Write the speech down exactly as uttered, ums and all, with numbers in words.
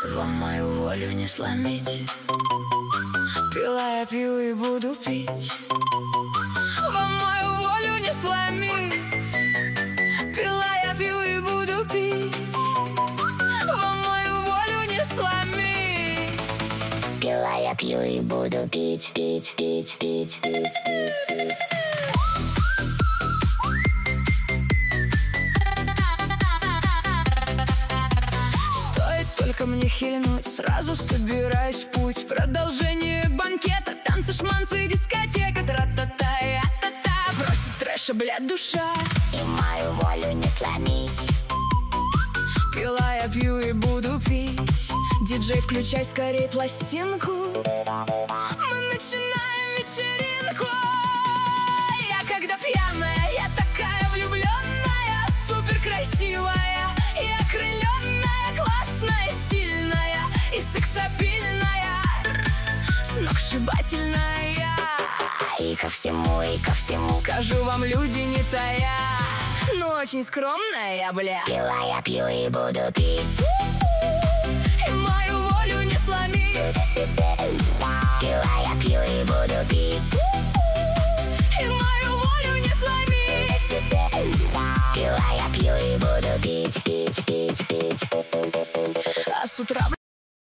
Вам мою волю не сломить. Пила я пью и буду пить. Вам мою волю не сломить. Пила я пью и буду пить. Вам мою волю не сломить. Пила я пью и буду пить, пить, пить, пить, пить, пить. Только мне хильнуть, сразу собираюсь в путь. Продолжение банкета, танцы, шманцы, дискотека. Тра-та-та, я-та-та, бросит трэша, бля, душа. И мою волю не сломить. Пила я пью и буду пить. Диджей, включай скорей пластинку. Мы начинаем вечеринку. Я когда пьяная, я такая влюбленная, супер красивая и окрыленная, классная, стильная и сексапильная, сногсшибательная. И ко всему, и ко всему Скажу вам, люди, не тая, но очень скромная я, бля. Пила я пью и буду пить.